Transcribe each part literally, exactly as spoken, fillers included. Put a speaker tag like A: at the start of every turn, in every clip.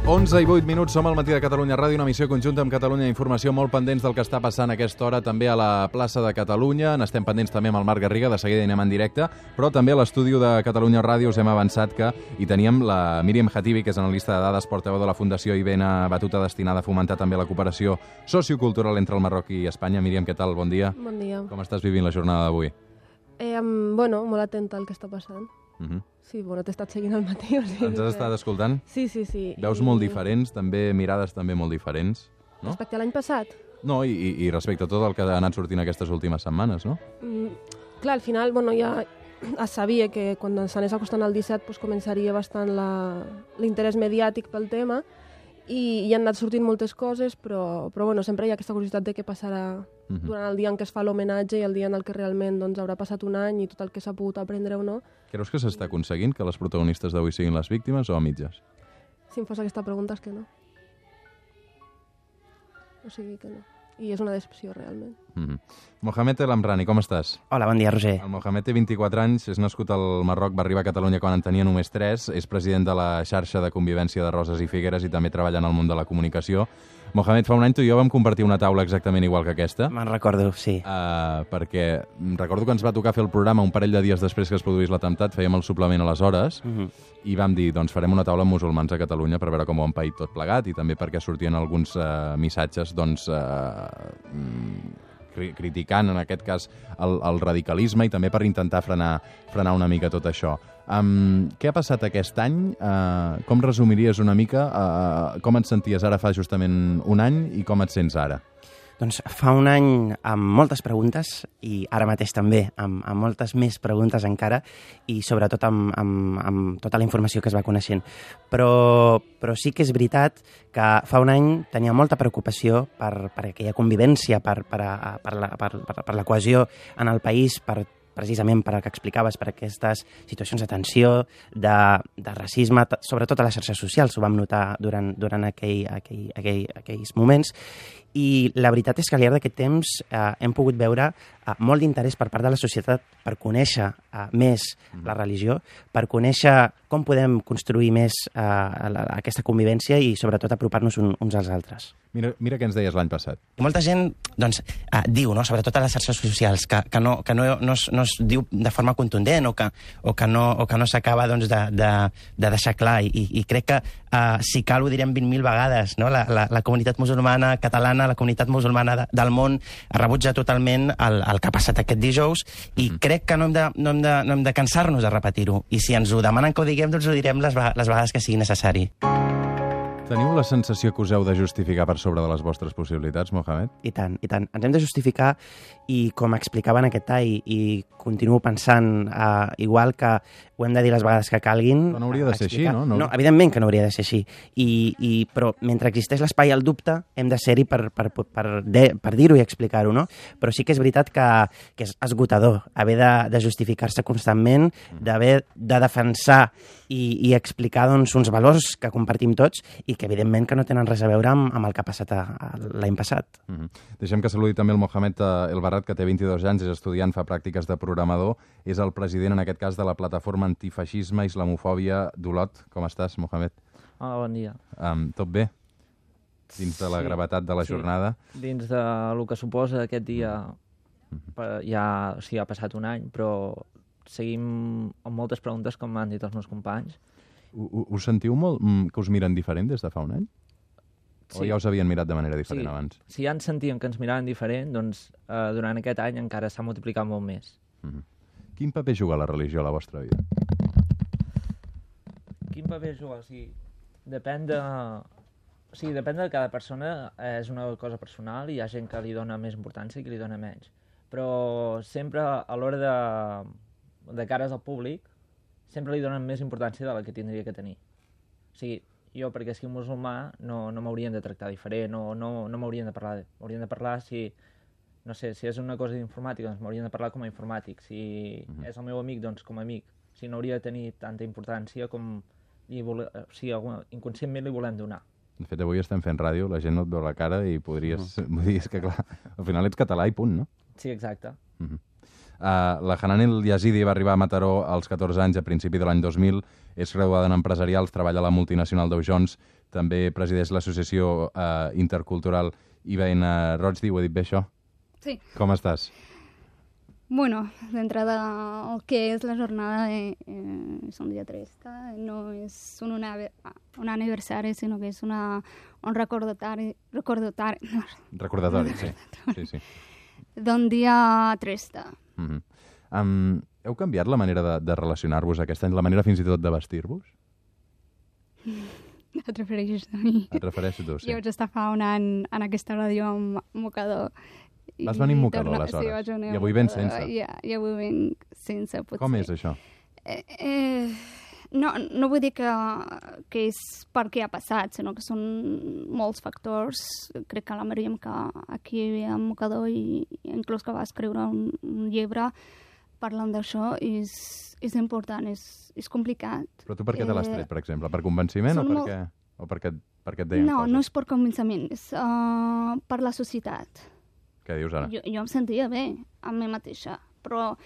A: onze i vuit minuts, som al matí de Catalunya Ràdio, una missió conjunta amb Catalunya Informació, molt pendents del que està passant a aquesta hora, també a la plaça de Catalunya. N'estem pendents també amb el Marc Garriga, de seguida hi anem en directe, però també a l'estudi de Catalunya Ràdio us hem avançat que hi teníem la Míriam Khatibi, que és analista de dades, portaveu de la Fundació Ibena Batuta, destinada a fomentar també la cooperació sociocultural entre el Marroc i Espanya. Míriam, què tal? Bon dia.
B: Bon dia.
A: Com estàs vivint la jornada d'avui?
B: Eh, bueno, molt atenta al que està passant.
A: Uh -huh.
B: Sí, bueno, t'he estat seguint al matí. O sigui
A: Ens has estat escoltant?
B: Sí, sí, sí.
A: Veus
B: I...
A: molt diferents, també mirades també molt diferents, no?
B: Respecte a l'any passat?
A: No, i, i, i respecte a tot el que ha anat sortint aquestes últimes setmanes, no?
B: Mm, clar, al final, bueno, ja es sabia que quan s'anés acostant al disset pues, començaria bastant l'interès mediàtic pel tema i, i han anat sortint moltes coses, però, però bueno, sempre hi ha aquesta curiositat de què passarà uh -huh. durant el dia en què es fa l'homenatge i el dia en el que realment doncs, haurà passat un any i tot el que s'ha pogut aprendre o no.
A: Creus que s'està aconseguint que les protagonistes d'avui siguin les víctimes o a mitges?
B: Si em fos aquesta pregunta és que no. O sigui que no. I és una decepció, realment.
A: Mm-hmm. Mohamed El Amrani, com estàs?
C: Hola, bon dia, Roger.
A: El Mohamed té vint-i-quatre anys, és nascut al Marroc, va arribar a Catalunya quan en tenia només tres, és president de la xarxa de convivència de Roses i Figueres i també treballa en el món de la comunicació. Mohamed, fa un any tu i jo vam compartir una taula exactament igual que aquesta.
C: Me'n recordo, sí.
A: Uh, perquè recordo que ens va tocar fer el programa un parell de dies després que es produís l'atemptat, fèiem el suplement aleshores, uh -huh. i vam dir, doncs farem una taula amb musulmans a Catalunya per veure com ho han paït tot plegat i també perquè sortien alguns uh, missatges, doncs... Uh, criticant, en aquest cas, el, el radicalisme i també per intentar frenar, frenar una mica tot això. Um, què ha passat aquest any? Uh, com resumiries una mica? Uh, com et senties ara fa justament un any i com et sents ara?
C: Doncs fa un any amb moltes preguntes i ara mateix també amb, amb moltes més preguntes encara i sobretot amb, amb, amb tota la informació que es va coneixent. Però, però sí que és veritat que fa un any tenia molta preocupació per, per aquella convivència, per, per, a, per, la, per, per, per la cohesió en el país, per precisament per el que explicaves, per aquestes situacions de tensió, de, de racisme, sobretot a les xarxes socials, ho vam notar durant, durant aquell, aquell, aquell, aquells moments. I la veritat és que al llarg d'aquest temps eh, hem pogut veure eh, molt d'interès per part de la societat per conèixer eh, més mm. la religió, per conèixer com podem construir més eh, la, aquesta convivència i sobretot apropar-nos un, uns als altres.
A: Mira, mira què ens deies l'any passat.
C: Molta gent doncs, eh, diu, no, sobretot a les xarxes socials, que, que, no, que no, no, es, no es diu de forma contundent o que, o que no, o que no s'acaba doncs, de, de, de deixar clar. I, i crec que eh, si cal ho direm vint mil vegades. No? La, la, la comunitat musulmana catalana, la comunitat musulmana de, del món rebutja totalment el, el que ha passat aquest dijous i mm. crec que no hem de, no hem de, no hem de cansar-nos de repetir-ho. I si ens ho demanen que ho diguem, doncs ho direm les, les vegades que sigui necessari.
A: Teniu la sensació que us heu de justificar per sobre de les vostres possibilitats, Mohamed?
C: I tant, i tant. Ens hem de justificar i, com explicava en aquest tall, i continuo pensant uh, igual que ho hem de dir les vegades que calguin...
A: Però no hauria de ser
C: explicar.
A: així, no?
C: no? No, evidentment que no hauria de ser així. I, i, però mentre existeix l'espai al dubte, hem de ser-hi per, per, per, de, per dir-ho i explicar-ho, no? Però sí que és veritat que, que és esgotador haver de, de justificar-se constantment, d'haver de defensar i, i explicar doncs, uns valors que compartim tots i que evidentment que no tenen res a veure amb, amb el que ha passat l'any passat.
A: Mm-hmm. Deixem que saludi també el Mohamed El Barrat, que té vint-i-dos anys, és estudiant, fa pràctiques de programador, és el president, en aquest cas, de la plataforma antifeixisme i islamofòbia d'Olot. Com estàs, Mohamed?
D: Hola, bon dia.
A: Um, tot bé? Dins de la
D: sí,
A: gravetat de la
D: sí.
A: jornada?
D: Dins de el que suposa aquest dia, mm-hmm. ja, o sigui, ha passat un any, però seguim amb moltes preguntes, com m'han dit els meus companys.
A: Us sentiu molt que us miren diferent des de fa un any? O
D: Sí.
A: ja us havien mirat de manera diferent
D: sí.
A: abans?
D: Si ja ens sentíem que ens miraven diferent, doncs eh, durant aquest any encara s'ha multiplicat molt més.
A: Mm-hmm. Quin paper juga la religió a la vostra vida?
D: Quin paper juga? O sigui, depèn de... O sigui, depèn de cada persona, és una cosa personal i hi ha gent que li dona més importància i que li dona menys. Però sempre a l'hora de, de cares al públic, sempre li donen més importància de la que tindria que tenir. O sigui, jo, perquè sigui musulmà, no, no m'haurien de tractar diferent, no, no, no m'haurien de parlar. M'haurien de parlar si, no sé, si és una cosa d'informàtica, doncs m'haurien de parlar com a informàtic. Si uh-huh. és el meu amic, doncs com a amic. O sigui, no hauria de tenir tanta importància com li vole... o sigui, inconscientment li volem donar.
A: De fet, avui estem fent ràdio, la gent no et veu la cara i podries... Uh-huh. Vull dir, és que clar, al final ets català i punt, no?
D: Sí, exacte.
A: Uh-huh. Uh, la Hanan El Yazidi va arribar a Mataró als catorze anys a principi de l'any dos mil, és graduada en empresarials, treballa a la multinacional Dow Jones, també presideix l'associació uh, intercultural Ibaena Rojdi, ho he dit bé això?
E: Sí.
A: Com estàs?
E: Bueno, d'entrada, el que és la jornada de, eh, és un dia trista, no és un, una, un aniversari, sinó que és una, un recordatori, recordatori,
A: recordatori, sí. sí, sí.
E: d'un dia trista.
A: Mm -hmm. um, heu canviat la manera de, de relacionar-vos aquest any, la manera fins i tot de vestir-vos?
E: Et refereixes a mi?
A: Et refereixo tu, sí.
E: Jo vaig estar fa un any en aquesta ràdio amb mocador.
A: Vas venir amb mocador, aleshores?
E: Sí, vaig venir
A: I avui vens sense?
E: Ja, i avui venc sense, potser.
A: Com és això?
E: Eh, eh, no, no vull dir que, que és perquè ha passat, sinó que són molts factors. Crec que la Maríam, que aquí hi havia un mocador i inclús que va escriure un, un llibre parlant d'això, és, és important, és, és complicat.
A: Però tu per què te l'has tret, per exemple? Per convenciment o,
E: molt...
A: perquè, o perquè, perquè et deien
E: no,
A: coses?
E: No, no és per convenciment, és uh, per la societat.
A: Què dius ara?
E: Jo, jo em sentia bé amb mi mateixa, però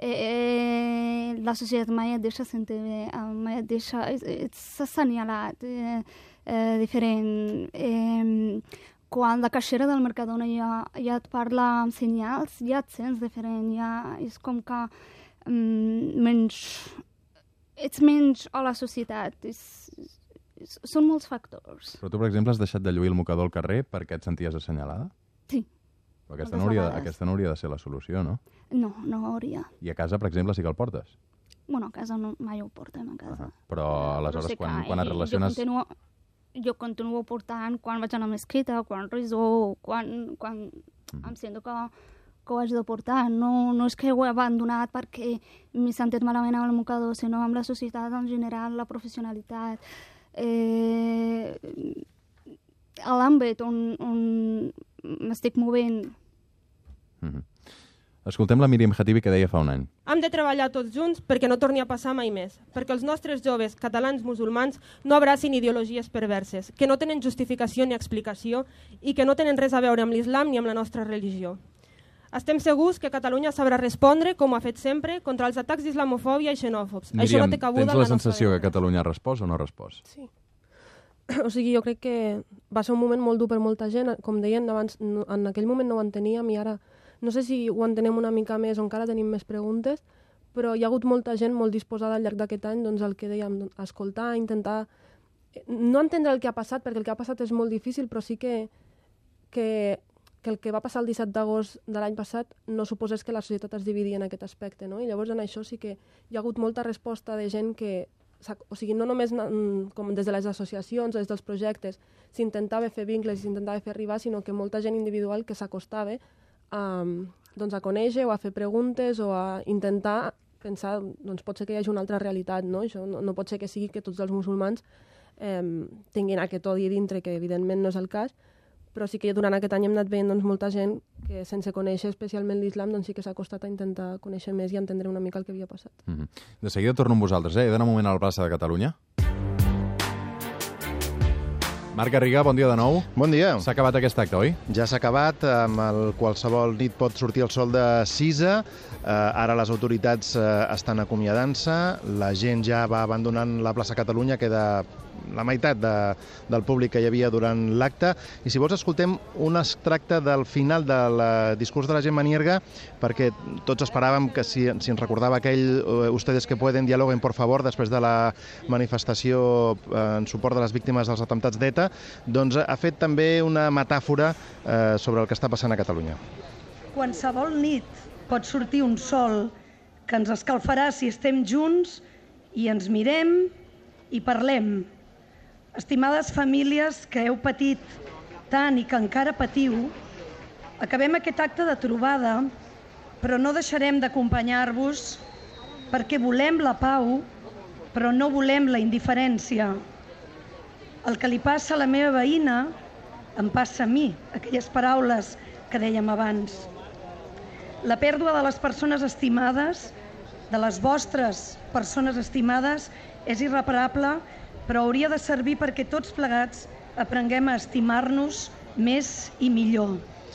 E: eh, la societat mai et deixa sentir bé, mai et deixa... S'ha assenyalat eh, eh, diferent. Eh, quan la caixera del Mercadona ja, ja et parla amb senyals, ja et sents diferent, ja és com que um, menys... ets menys a la societat. És, és, són molts factors.
A: Però tu, per exemple, has deixat de lluir el mocador al carrer perquè et senties assenyalada?
E: Sí.
A: Però aquesta no, hauria, aquesta no hauria de ser la solució, no?
E: No, no hauria.
A: I a casa, per exemple, sí que el portes?
E: Bueno, a casa no, mai ho portem, a casa.
A: Uh -huh. Però, aleshores, no sé quan, quan et relaciones...
E: Jo continuo, jo continuo portant quan vaig a la mesquita, quan reso, quan, quan uh -huh. em sento que, que ho haig de portar. No, no és que ho he abandonat perquè m'he sentit malament amb el mocador, sinó amb la societat en general, la professionalitat... Eh, l'àmbit on, on m'estic movent.
A: Mm-hmm. Escoltem la Míriam Khatibi, que deia fa un any.
B: Hem de treballar tots junts perquè no torni a passar mai més, perquè els nostres joves catalans musulmans no abracin ideologies perverses, que no tenen justificació ni explicació i que no tenen res a veure amb l'islam ni amb la nostra religió. Estem segurs que Catalunya sabrà respondre, com ho ha fet sempre, contra els atacs d'islamofòbia i xenòfobs.
A: Míriam,
B: Això no té cabuda
A: tens la sensació que Catalunya ha respost o no ha respost?
B: Sí. O sigui, jo crec que va ser un moment molt dur per molta gent. Com deien abans, no, en aquell moment no ho enteníem i ara no sé si ho entenem una mica més o encara tenim més preguntes, però hi ha hagut molta gent molt disposada al llarg d'aquest any, doncs el que dèiem, a escoltar, intentar... No entendre el que ha passat, perquè el que ha passat és molt difícil, però sí que, que, que el que va passar el disset d'agost de l'any passat no suposés que la societat es dividia en aquest aspecte, no? I llavors en això sí que hi ha hagut molta resposta de gent que... O sigui, no només com des de les associacions o des dels projectes s'intentava fer vincles i s'intentava fer arribar, sinó que molta gent individual que s'acostava a, doncs a conèixer o a fer preguntes o a intentar pensar, doncs pot ser que hi hagi una altra realitat, no? Això no, no pot ser que sigui que tots els musulmans eh, tinguin aquest odi dintre, que evidentment no és el cas, però sí que durant aquest any hem anat veient doncs, molta gent que sense conèixer especialment l'islam doncs sí que s'ha costat a intentar conèixer més i entendre una mica el que havia passat.
A: Mm-hmm. De seguida torno amb vosaltres, eh? He d'anar un moment a la plaça de Catalunya. Marc Garriga, bon dia de nou.
F: Bon dia.
A: S'ha acabat aquest acte, oi?
F: Ja s'ha acabat, amb el qualsevol nit pot sortir el sol de Cisa. Eh, ara les autoritats eh, estan acomiadant-se, la gent ja va abandonant la plaça Catalunya, queda la meitat de, del públic que hi havia durant l'acte. I si vols escoltem un extracte del final del discurs de la Gemma Nierga, perquè tots esperàvem que si, si ens recordava aquell uh, ustedes que pueden dialoguen por favor després de la manifestació uh, en suport de les víctimes dels atemptats d'ETA, doncs ha fet també una metàfora uh, sobre el que està passant a Catalunya.
G: Qualsevol nit pot sortir un sol que ens escalfarà si estem junts i ens mirem i parlem. Estimades famílies que heu patit tant i que encara patiu, acabem aquest acte de trobada, però no deixarem d'acompanyar-vos perquè volem la pau, però no volem la indiferència. El que li passa a la meva veïna em passa a mi, aquelles paraules que dèiem abans. La pèrdua de les persones estimades, de les vostres persones estimades, és irreparable, però hauria de servir perquè tots plegats aprenguem a estimar-nos més i millor.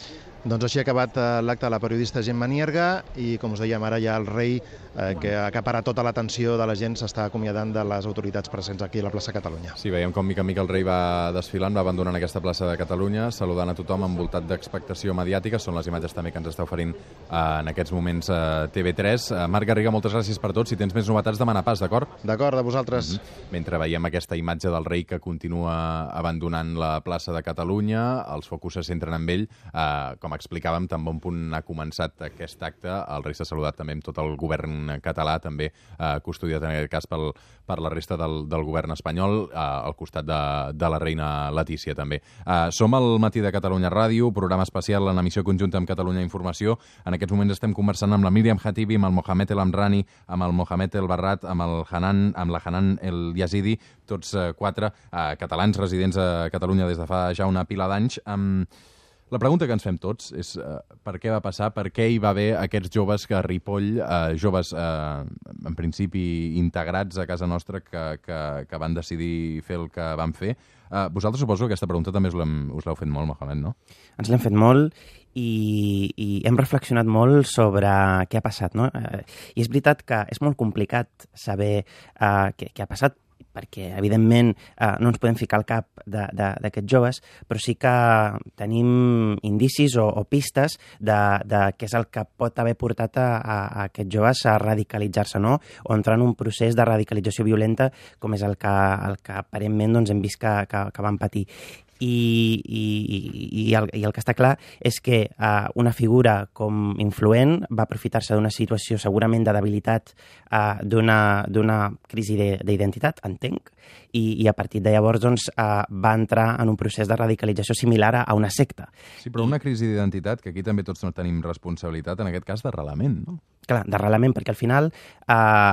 F: Doncs així ha acabat l'acte de la periodista Gemma Nierga i, com us dèiem, ara ja el rei, eh, que acapara tota l'atenció de la gent, s'està acomiadant de les autoritats presents aquí a la plaça Catalunya.
A: Sí, veiem com mica en mica el rei va desfilant, va abandonant aquesta plaça de Catalunya, saludant a tothom envoltat d'expectació mediàtica. Són les imatges també que ens està oferint eh, en aquests moments eh, T V tres. Eh, Marc Garriga, moltes gràcies per tot. Si tens més novetats, demana pas, d'acord?
F: D'acord, de vosaltres.
A: Mm-hmm. Mentre veiem aquesta imatge del rei que continua abandonant la plaça de Catalunya, els focus se centren en ell. Eh, com explicàvem, tan bon punt ha començat aquest acte. El rei s'ha saludat també amb tot el govern català, també eh, custodiat en aquest cas pel, per la resta del, del govern espanyol, eh, al costat de, de la reina Letícia també. Eh, som al Matí de Catalunya Ràdio, programa especial en emissió conjunta amb Catalunya Informació. En aquests moments estem conversant amb la Míriam Hatibi, amb el Mohamed El Amrani, amb el Mohamed El Barrat, amb el Hanan, amb la Hanan El Yazidi, tots eh, quatre eh, catalans residents a Catalunya des de fa ja una pila d'anys. Um, La pregunta que ens fem tots és uh, per què va passar, per què hi va haver aquests joves que a Ripoll, uh, joves uh, en principi integrats a casa nostra, que, que, que van decidir fer el que van fer. Uh, vosaltres suposo que aquesta pregunta també us l'heu fet molt, Mohamed, no?
C: Ens l'hem fet molt i, i hem reflexionat molt sobre què ha passat, no? Uh, I és veritat que és molt complicat saber uh, què, què ha passat, perquè, evidentment, eh, no ens podem ficar al cap d'aquests joves, però sí que tenim indicis o, o pistes de, de què és el que pot haver portat a, a, a aquests joves a radicalitzar-se, no? O entrar en un procés de radicalització violenta, com és el que, el que aparentment doncs, hem vist que, que, que van patir. I, i, i, el, i el que està clar és que uh, una figura com influent va aprofitar-se d'una situació segurament de debilitat, uh, d'una crisi d'identitat, entenc, i, i a partir de llavors doncs, uh, va entrar en un procés de radicalització similar a, a una secta.
A: Sí, però una crisi d'identitat, que aquí també tots no tenim responsabilitat, en aquest cas d'arrelament, no?
C: Clar, d'arrelament, perquè al final, eh,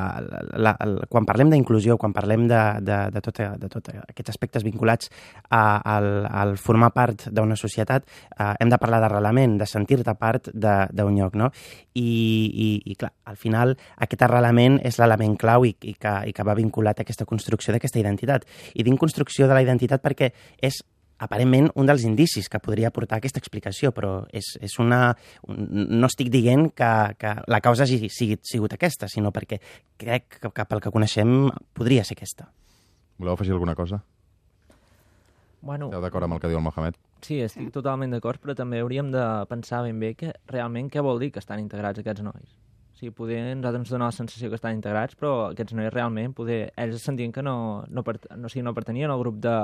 C: la, la, quan parlem d'inclusió, quan parlem de, de, de, tot, de tot aquests aspectes vinculats a, al, al formar part d'una societat, eh, hem de parlar d'arrelament, de sentir-te part d'un lloc, no? I, i, i clar, al final, aquest arrelament és l'element clau i, i, que, i que va vinculat a aquesta construcció d'aquesta identitat. I dic construcció de la identitat perquè és aparentment un dels indicis que podria aportar aquesta explicació, però és, és una... no estic dient que, que la causa hagi sigui, sigut aquesta, sinó perquè crec que, que pel que coneixem podria ser aquesta.
A: Voleu afegir alguna cosa?
D: Bueno,
A: Esteu d'acord amb el que diu el Mohamed?
D: Sí, estic totalment d'acord, però també hauríem de pensar ben bé que realment què vol dir que estan integrats aquests nois. O sigui, poder nosaltres ens dona la sensació que estan integrats, però aquests nois realment, poder, ells sentien que no, no, per, no, o sigui, no pertanyien al grup de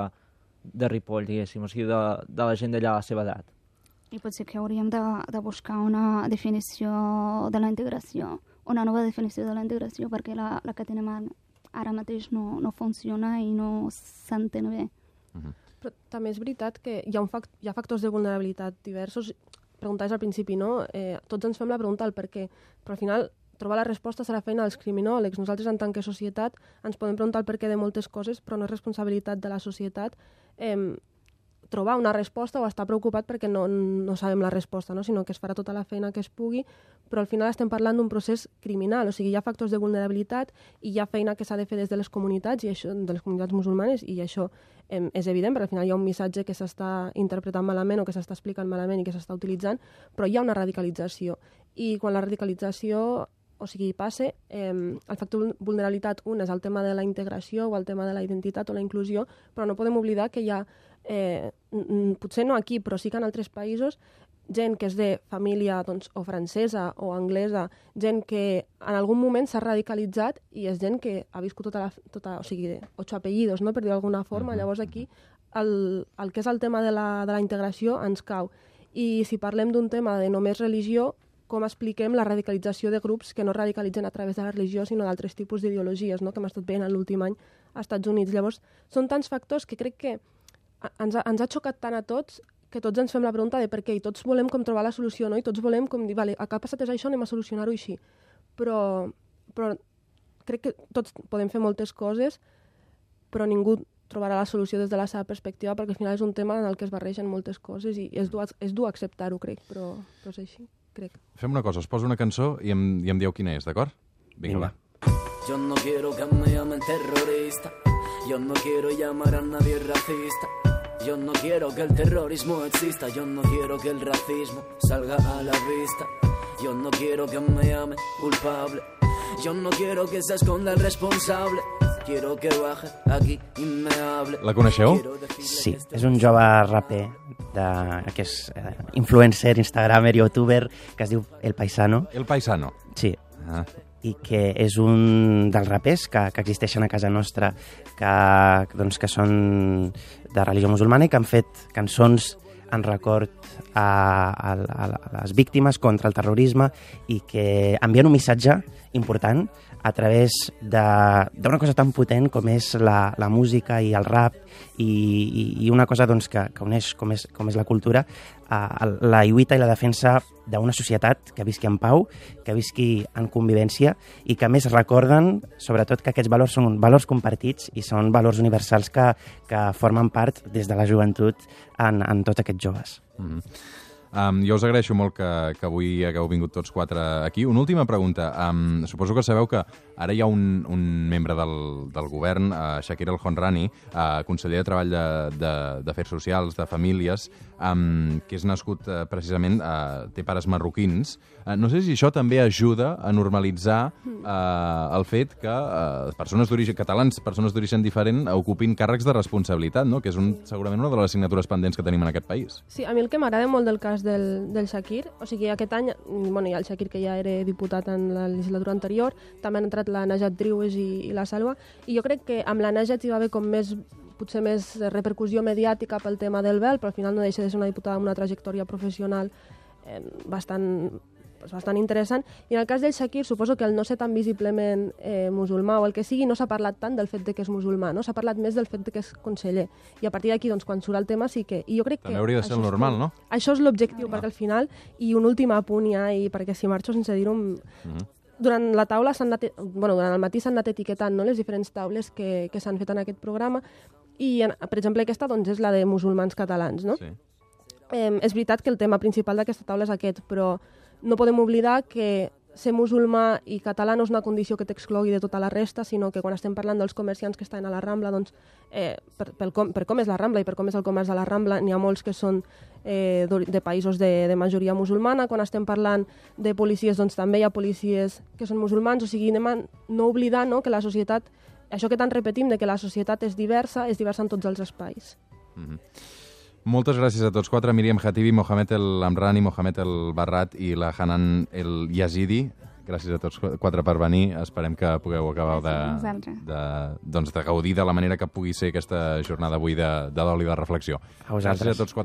D: de Ripoll, diguéssim, o sigui, de, de la gent d'allà a la seva edat.
E: I potser que hauríem de, de buscar una definició de la integració, una nova definició de la integració, perquè la, la que tenim ara, ara mateix no, no funciona i no s'entén bé.
B: Uh-huh. Però també és veritat que hi ha, un fact, hi ha factors de vulnerabilitat diversos. Preguntaves al principi, no? Eh, tots ens fem la pregunta del per què, però al final trobar la resposta serà feina dels criminòlegs. Nosaltres, en tant que societat, ens podem preguntar el per què de moltes coses, però no és responsabilitat de la societat eh, trobar una resposta o estar preocupat perquè no, no sabem la resposta, no? Sinó que es farà tota la feina que es pugui, però al final estem parlant d'un procés criminal, o sigui, hi ha factors de vulnerabilitat i hi ha feina que s'ha de fer des de les comunitats, i això, de les comunitats musulmanes, i això eh, és evident, perquè al final hi ha un missatge que s'està interpretant malament o que s'està explicant malament i que s'està utilitzant, però hi ha una radicalització. I quan la radicalització o sigui, passe, eh, el factor de vulnerabilitat, un és el tema de la integració o el tema de la identitat o la inclusió, però no podem oblidar que hi ha, eh, potser no aquí, però sí que en altres països, gent que és de família doncs, o francesa o anglesa, gent que en algun moment s'ha radicalitzat i és gent que ha viscut tota la... Tota, o sigui, ocho apellidos, no? Per dir d'alguna forma. Llavors aquí el, el que és el tema de la, de la integració ens cau. I si parlem d'un tema de només religió, com expliquem la radicalització de grups que no radicalitzen a través de la religió, sinó d'altres tipus d'ideologies, no? Que hem estat veient en l'últim any als Estats Units. Llavors, són tants factors que crec que ens ha, ens ha xocat tant a tots que tots ens fem la pregunta de per què, i tots volem com trobar la solució, no? I tots volem com dir, vale, el que ha passat és això, anem a solucionar-ho així. Però, però crec que tots podem fer moltes coses, però ningú trobarà la solució des de la seva perspectiva, perquè al final és un tema en el que es barregen moltes coses i és dur, és dur acceptar-ho, crec, però, però és així. Crec.
A: Fem una cosa, us poso una cançó i em, i em dieu quina és, d'acord? Vinga, va.
H: Yo no quiero que me llamen terrorista, yo no quiero llamar a nadie racista, Yo no quiero que el terrorismo exista, yo no quiero que el racismo salga a la vista. Yo no quiero que me llame culpable, yo no quiero que se esconda el responsable. Quiero que baje aquí y me hable.
A: La coneixeu?
C: Sí, és un jove raper de, que és eh, influencer, instagramer, youtuber, que es diu El Paisano.
A: El Paisano.
C: Sí.
A: Ah.
C: I que és un dels rapers que, que existeixen a casa nostra, que, doncs, que són de religió musulmana i que han fet cançons en record a, a, a les víctimes contra el terrorisme i que envien un missatge important a través d'una cosa tan potent com és la, la música i el rap i, i, i una cosa doncs, que, que uneix com és, com és la cultura, a la lluita i la defensa d'una societat que visqui en pau, que visqui en convivència i que a més recorden, sobretot, que aquests valors són valors compartits i són valors universals que, que formen part des de la joventut en, en tots aquests joves.
A: Mm-hmm. Um, jo us agraeixo molt que, que avui hagueu vingut tots quatre aquí. Una última pregunta. Um, suposo que sabeu que ara hi ha un, un membre del, del govern, uh, Shakir El Honrani, uh, conseller de Treball d'Afers Socials, de Famílies, um, que és nascut uh, precisament, uh, té pares marroquins. Uh, no sé si això també ajuda a normalitzar uh, el fet que uh, persones d'origen catalans, persones d'origen diferent, ocupin càrrecs de responsabilitat, no? Que és un, segurament una de les assignatures pendents que tenim en aquest país.
B: Sí, a mi el que m'agrada molt del cas del, del Shakir, o sigui, aquest any, bueno, hi ha el Shakir que ja era diputat en la legislatura anterior, també han entrat la Najat Driouech i, i la Salwa, i jo crec que amb la Najat hi va haver com més, potser més repercussió mediàtica pel tema del vel, però al final no deixa de ser una diputada amb una trajectòria professional eh, bastant, pues, bastant interessant. I en el cas del Shakir, suposo que el no ser tan visiblement eh, musulmà o el que sigui, no s'ha parlat tant del fet de que és musulmà, no? S'ha parlat més del fet de que és conseller. I a partir d'aquí, doncs, quan surt el tema, sí que... I jo crec
A: també
B: que
A: hauria de ser el normal, no?
B: Això és l'objectiu, perquè al final, i un últim apunt ja, i perquè si marxo sense dir-ho... Mm-hmm. Durant la taula s'han anat, bueno, durant el matí s'han anat etiquetant, no?, les diferents taules que, que s'han fet en aquest programa i, per exemple, aquesta doncs, és la de musulmans catalans, no?
A: Sí.
B: Eh, és veritat que el tema principal d'aquesta taula és aquest, però no podem oblidar que ser musulmà i català no és una condició que t'exclogui de tota la resta, sinó que quan estem parlant dels comerciants que estan a la Rambla, doncs, eh, per, per, com, per com és la Rambla i per com és el comerç de la Rambla, n'hi ha molts que són eh, de països de, de majoria musulmana. Quan estem parlant de policies, doncs també hi ha policies que són musulmans, o sigui, anem a no oblidar, no?, que la societat, això que tant repetim, de que la societat és diversa, és diversa en tots els espais.
A: Mm-hmm. Moltes gràcies a tots quatre, Míriam Khatibi, Mohamed El Amrani, Mohamed El Barrat i la Hanan El Yazidi. Gràcies a tots quatre per venir. Esperem que pugueu acabar de, de, doncs, de gaudir de la manera que pugui ser aquesta jornada avui de, de dol i de reflexió.
C: A vosaltres.
A: Gràcies a tots quatre.